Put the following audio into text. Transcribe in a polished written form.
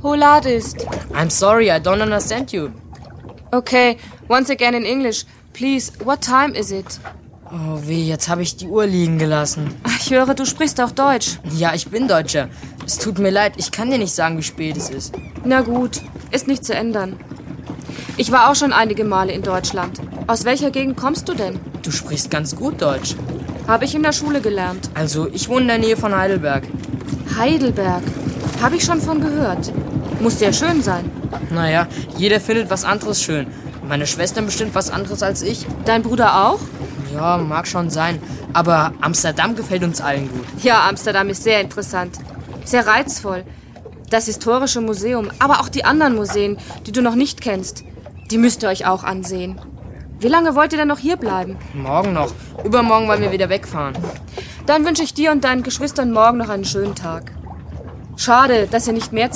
Who latest? I'm sorry, I don't understand you. Okay, once again in English. Please, what time is it? Oh weh, jetzt habe ich die Uhr liegen gelassen. Ich höre, du sprichst auch Deutsch. Ja, ich bin Deutscher. Es tut mir leid, ich kann dir nicht sagen, wie spät es ist. Na gut, ist nicht zu ändern. Ich war auch schon einige Male in Deutschland. Aus welcher Gegend kommst du denn? Du sprichst ganz gut Deutsch. Habe ich in der Schule gelernt. Also, ich wohne in der Nähe von Heidelberg. Heidelberg. Habe ich schon von gehört. Muss sehr schön sein. Naja, jeder findet was anderes schön. Meine Schwestern bestimmt was anderes als ich. Dein Bruder auch? Ja, mag schon sein. Aber Amsterdam gefällt uns allen gut. Ja, Amsterdam ist sehr interessant. Sehr reizvoll. Das historische Museum, aber auch die anderen Museen, die du noch nicht kennst. Die müsst ihr euch auch ansehen. Wie lange wollt ihr denn noch hier bleiben? Morgen noch. Übermorgen wollen wir wieder wegfahren. Dann wünsche ich dir und deinen Geschwistern morgen noch einen schönen Tag. Schade, dass ihr nicht mehr